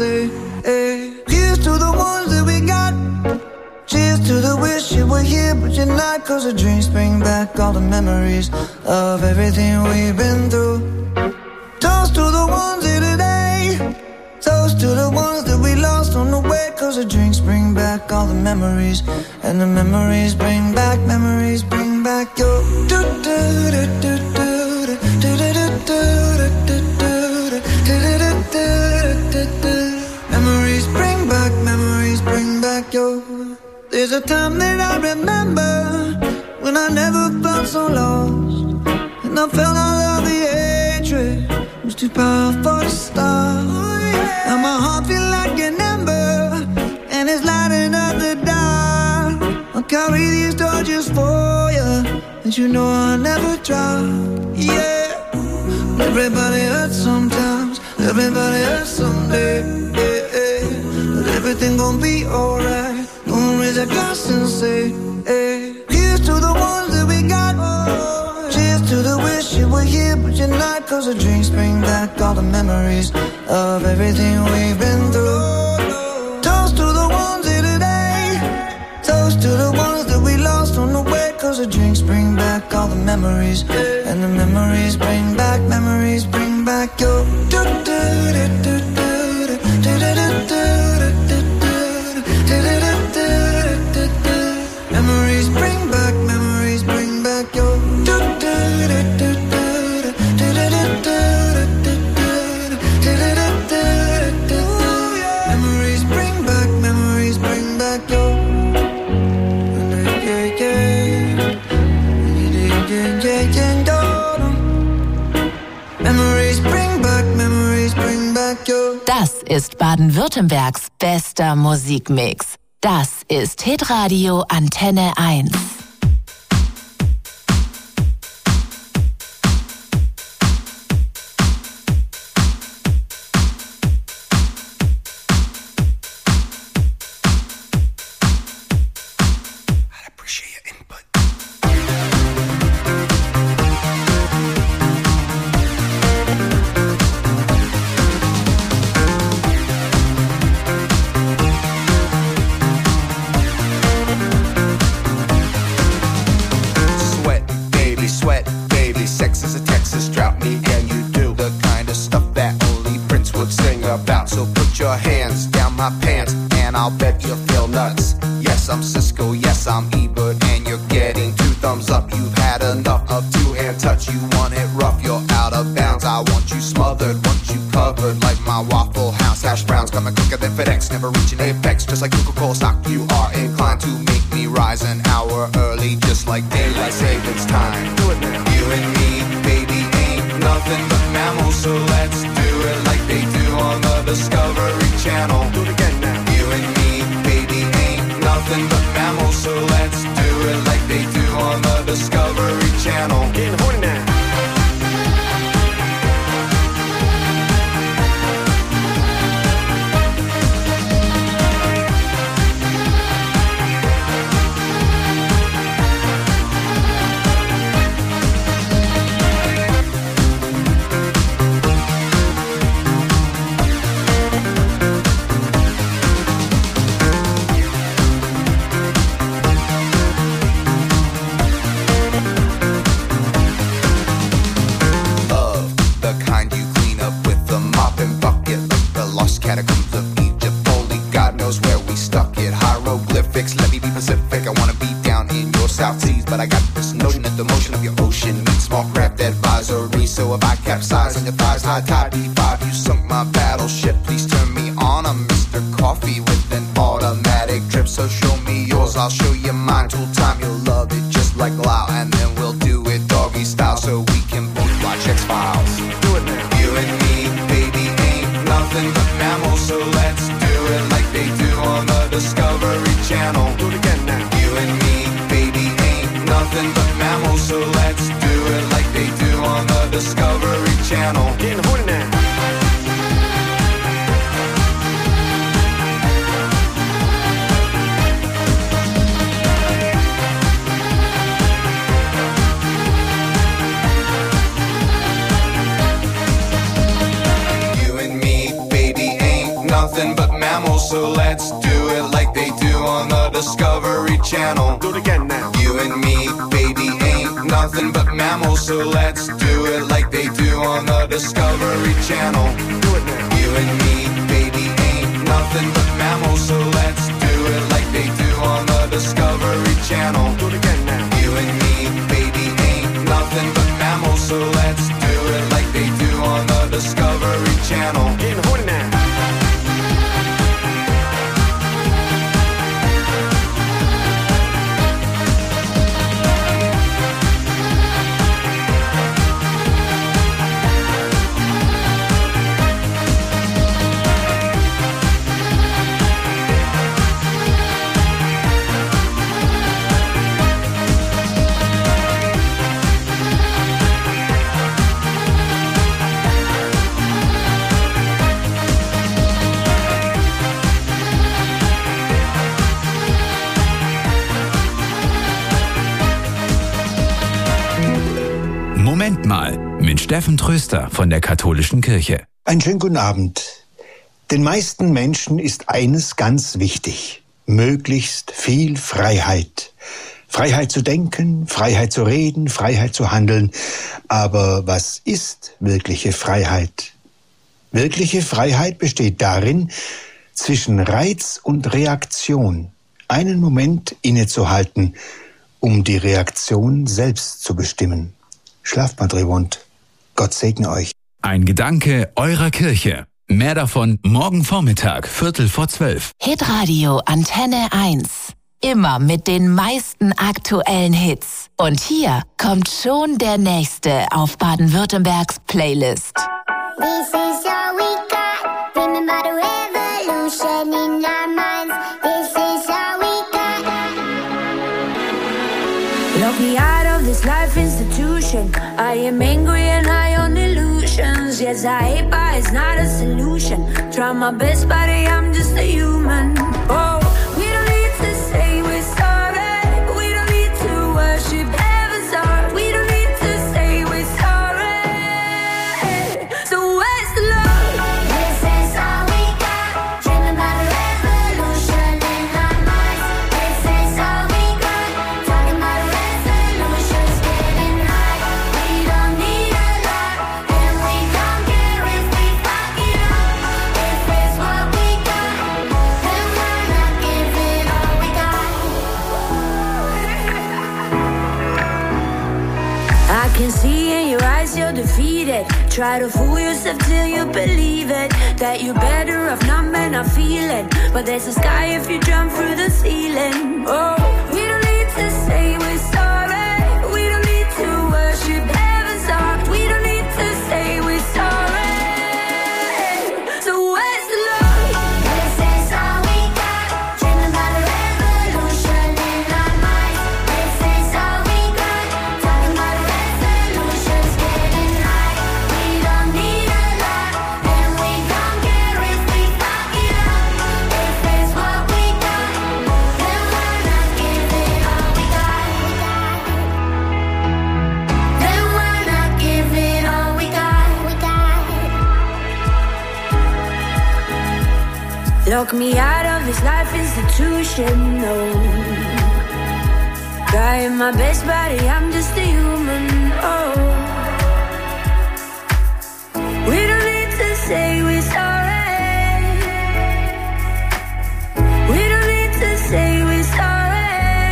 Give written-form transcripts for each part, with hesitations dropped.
say, hey. Here's to the ones that we got. Cheers to the wish you were here but you're not. Cause the dreams bring back all the memories of everything we've been through. Toast to the ones here today. Toast to the ones that we lost on the way. Cause the drinks bring back all the memories. And the memories bring back your memories bring back your. There's a time that I remember when I never felt so lost, and I felt all of the hatred was too powerful to stop. Now my heart feel like an ember, and it's lighting up the dark. I'll carry these torches for you, and you know I'll never drop. Yeah, everybody hurts sometimes, everybody hurts someday. Yeah, yeah. But everything gon' be alright. Gonna raise a glass and say, hey. Here's to the ones that we got. Cheers to the wish you were here but you're not. Cause the drinks bring back all the memories of everything we've been through. Toast to the ones here today. Toast to the ones that we lost on the way. Cause the drinks bring back all the memories. And the memories bring back your. Memories bring back your. Memories bring back your. Memories bring back your. Das ist Baden-Württembergs bester Musikmix. Das ist Hitradio Antenne 1. So let's do it like they do on the Discovery Channel. Getting horny now. so let's do it like they do on the Discovery Channel. Do it again now. You and me, baby, ain't nothing but mammals, so let's do it like they do on the Discovery Channel. Do it now. You and me, baby, ain't nothing but mammals, so let's do it like they do on the Discovery Channel. Do it again now. You and me, baby, ain't nothing but mammals, so let's do it like they do on the Discovery Channel. Getting horny now. Moment mal, mit Steffen Tröster von der Katholischen Kirche. Einen schönen guten Abend. Den meisten Menschen ist eines ganz wichtig: möglichst viel Freiheit. Freiheit zu denken, Freiheit zu reden, Freiheit zu handeln. Aber was ist wirkliche Freiheit? Wirkliche Freiheit besteht darin, zwischen Reiz und Reaktion einen Moment innezuhalten, um die Reaktion selbst zu bestimmen. Schlaft mal drüber und Gott segne euch. Ein Gedanke eurer Kirche. Mehr davon morgen Vormittag, 11:45. Hitradio Antenne 1. Immer mit den meisten aktuellen Hits. Und hier kommt schon der nächste auf Baden-Württembergs Playlist. This is all we got. Remember the revolution in our minds. This is all we got. Lock me out of this life institution. I am angry and high on illusions. Yes, I hate, but it's not a solution. Try my best, but I'm just a human. Oh, we don't need to say we're sorry. We don't need to worship heaven's heart. We don't need to say we're sorry. So where's the love? This is all we got. Dreaming about a revolution in our minds. This is all we got. Talking about resolutions, getting high. We don't need a lot, and we don't care if we fuck it up. If it's what we got, then why not give it all we got? I can see in your eyes you're defeated. Try to fool yourself till you believe it. That you're better off numb and not feeling. But there's a sky if you jump through the ceiling. Oh, we don't need to say we're sorry. We don't need to worship heaven's heart. We don't need to say we're sorry. So where's the love? This is all we got. Dreaming about a revolution in our minds. This is all we got. Talking about resolutions, getting high. We don't need a lot, and we don't care if we fuck it up. If it's what we got, then why not give it all we got? Then why not give it all we got? Lock me out of this life institution, no. Trying my best, buddy, I'm just a human, oh. We don't need to say we're sorry. We don't need to say we're sorry.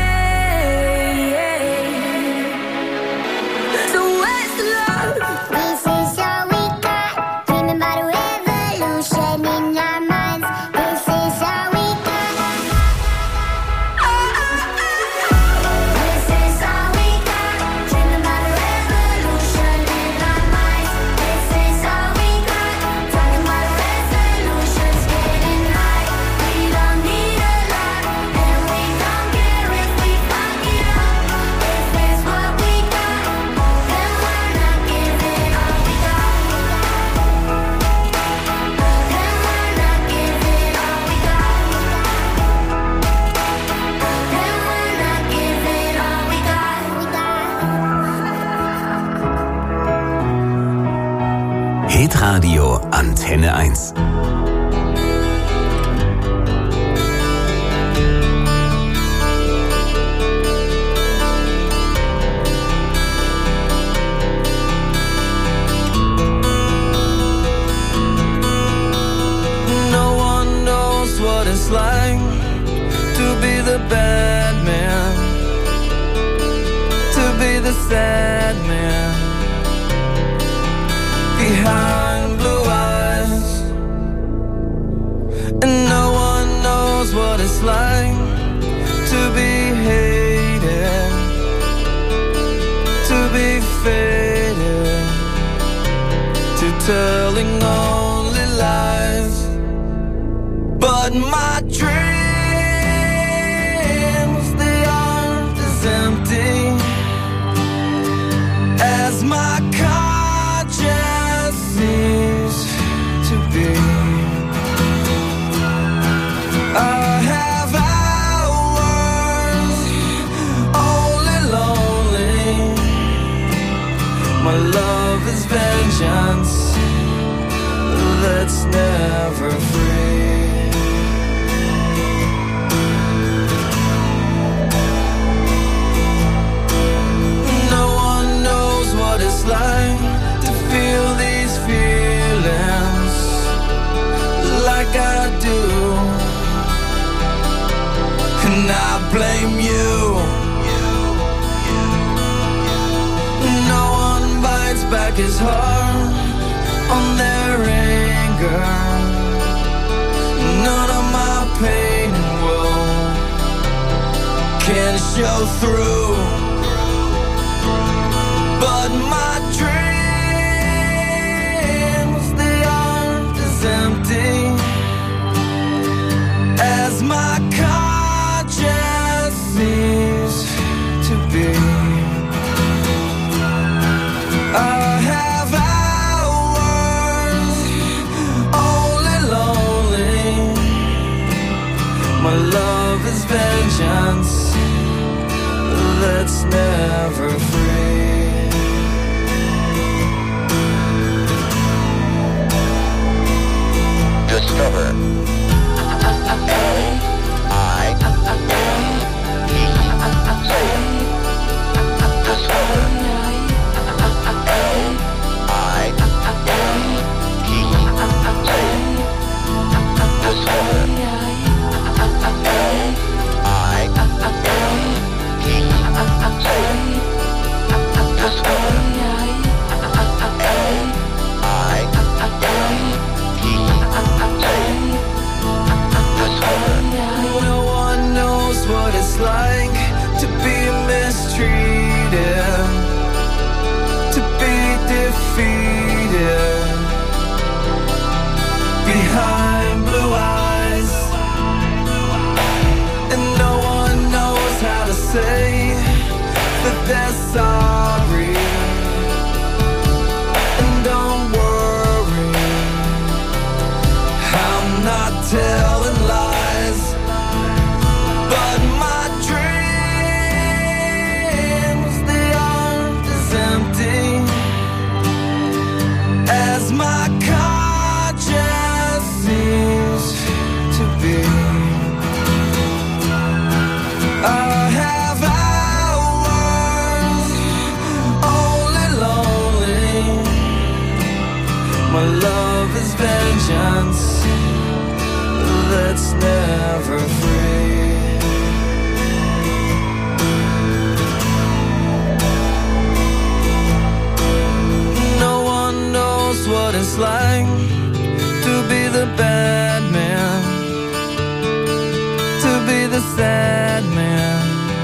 So where's the love? This is all we got. Dreaming about a revolution in our minds. This is all we got. This is all we got. Dreaming about a revolution in our minds. This is all we got. Talking about resolutions, getting high. We don't need a lot, and we don't care if we fuck it up. If it's what we got, then why not give it all we got? Then why not give it all we got? Then why not give it all we got? Hitradio Antenne 1. sad man behind blue eyes, and no one knows what it's like to be hated, to be faded, to telling only lies. But my dreams, they aren't as empty as my conscience seems to be. I have hours only lonely. My love is vengeance that's never free. No one knows what it's like to feel these feelings like I do, and I blame you. No one bites back his heart on their anger. None of my pain and woe can show through. But my dreams, they aren't as empty as my conscience seems to be. I have hours only lonely. My love is vengeance that's never free. Discover No one knows what it's like to be mistreated, to be defeated behind blue eyes, and no one knows how to say that they're sorry. And don't worry, I'm not telling lies. But my dreams, they aren't as empty as my conscience seems to be. I have hours only lonely. My love is vengeance that's never free. No one knows what it's like to be the bad man, to be the sad man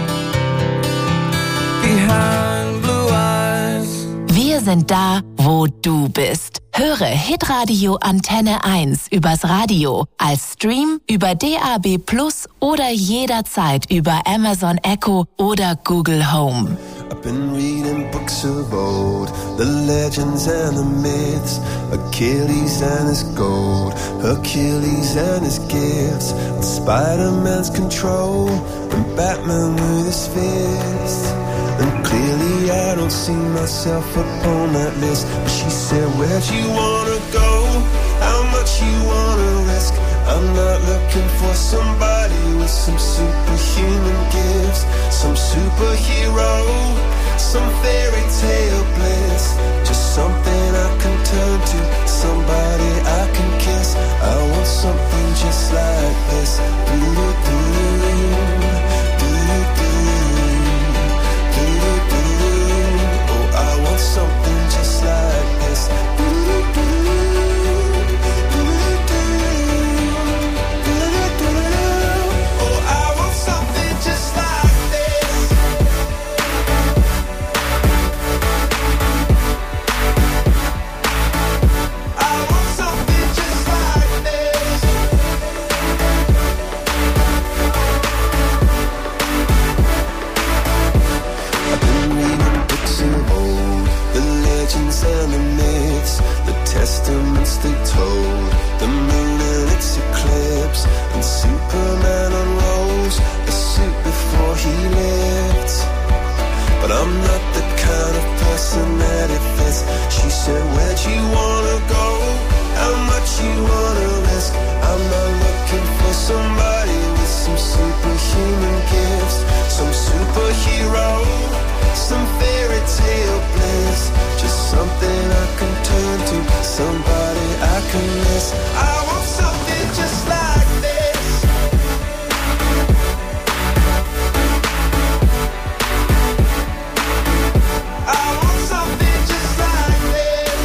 behind blue eyes. Wir sind da, wo du bist. Höre Hitradio Antenne 1 übers Radio, als Stream über DAB+ oder jederzeit über Amazon Echo oder Google Home. I've been reading books of old, the legends and the myths, Achilles and his gold, Hercules and his gifts, and Spider-Man's control, and Batman with his fists. And clearly I don't see myself upon that list. But she said, where'd you wanna go? How much you wanna risk? I'm not looking for somebody with some superhuman gifts, some superhero, some fairy tale bliss. Just something I can turn to, somebody I can kiss. I want something just like this. Do-do-do, do-do-do, do-do-do. Where'd you wanna go? How much you wanna risk? I'm not looking for somebody with some superhuman gifts, some superhero, some fairy tale bliss. Just something I can turn to, somebody I can miss. I want something just like this. I want something just like this.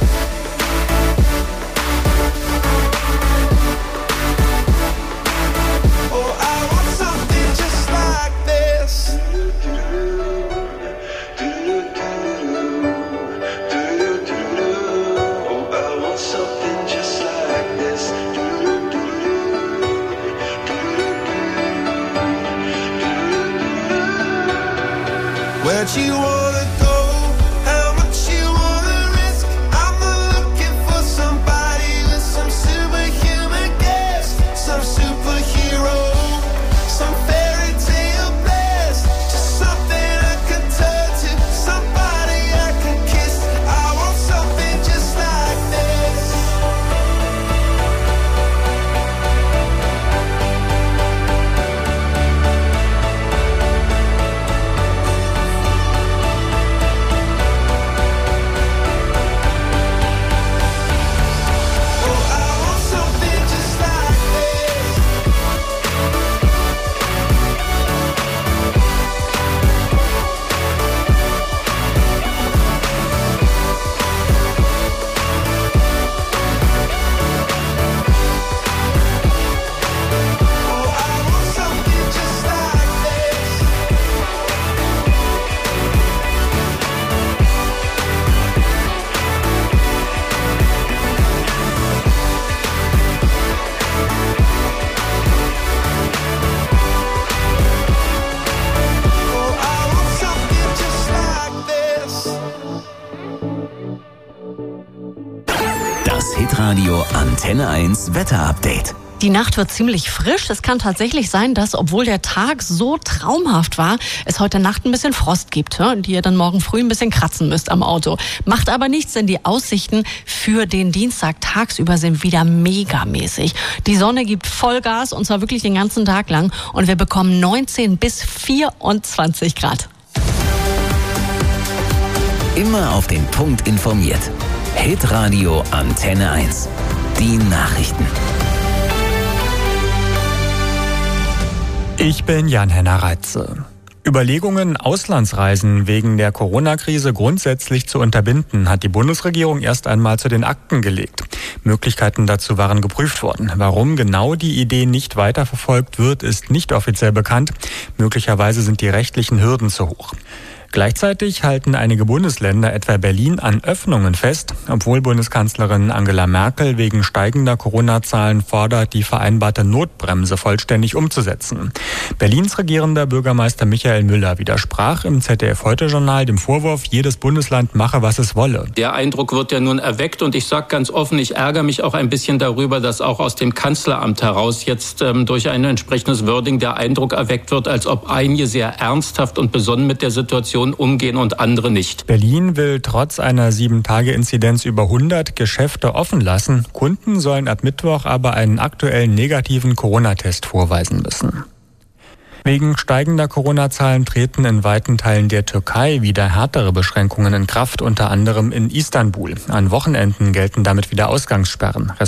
Oh, I want something just like this. Oh, I want something just like this. Where'd you wanna go? How much you wanna risk? I'm not looking for somebody with some superhuman gifts, some superhero, some fairy tale bliss. Just something I can turn to, somebody I can kiss. I want something just like this. Oh, I want something just like this. Oh, I want something just like this. Oh, I want something just like this. Das Hitradio Antenne 1 Wetterupdate. Die Nacht wird ziemlich frisch. Es kann tatsächlich sein, dass, obwohl der Tag so traumhaft war, es heute Nacht ein bisschen Frost gibt, die ihr dann morgen früh ein bisschen kratzen müsst am Auto. Macht aber nichts, denn die Aussichten für den Dienstag tagsüber sind wieder megamäßig. Die Sonne gibt Vollgas und zwar wirklich den ganzen Tag lang und wir bekommen 19 bis 24 Grad. Immer auf den Punkt informiert. Hitradio Antenne 1. Die Nachrichten. Ich bin Jan-Henner Reitze. Überlegungen, Auslandsreisen wegen der Corona-Krise grundsätzlich zu unterbinden, hat die Bundesregierung erst einmal zu den Akten gelegt. Möglichkeiten dazu waren geprüft worden. Warum genau die Idee nicht weiterverfolgt wird, ist nicht offiziell bekannt. Möglicherweise sind die rechtlichen Hürden zu hoch. Gleichzeitig halten einige Bundesländer, etwa Berlin, an Öffnungen fest, obwohl Bundeskanzlerin Angela Merkel wegen steigender Corona-Zahlen fordert, die vereinbarte Notbremse vollständig umzusetzen. Berlins regierender Bürgermeister Michael Müller widersprach im ZDF-Heute-Journal dem Vorwurf, jedes Bundesland mache, was es wolle. Der Eindruck wird ja nun erweckt und ich sage ganz offen, ich ärgere mich auch ein bisschen darüber, dass auch aus dem Kanzleramt heraus jetzt durch ein entsprechendes Wording der Eindruck erweckt wird, als ob einige sehr ernsthaft und besonnen mit der Situation umgehen und andere nicht. Berlin will trotz einer 7-Tage-Inzidenz über 100 Geschäfte offen lassen. Kunden sollen ab Mittwoch aber einen aktuellen negativen Corona-Test vorweisen müssen. Wegen steigender Corona-Zahlen treten in weiten Teilen der Türkei wieder härtere Beschränkungen in Kraft, unter anderem in Istanbul. An Wochenenden gelten damit wieder Ausgangssperren.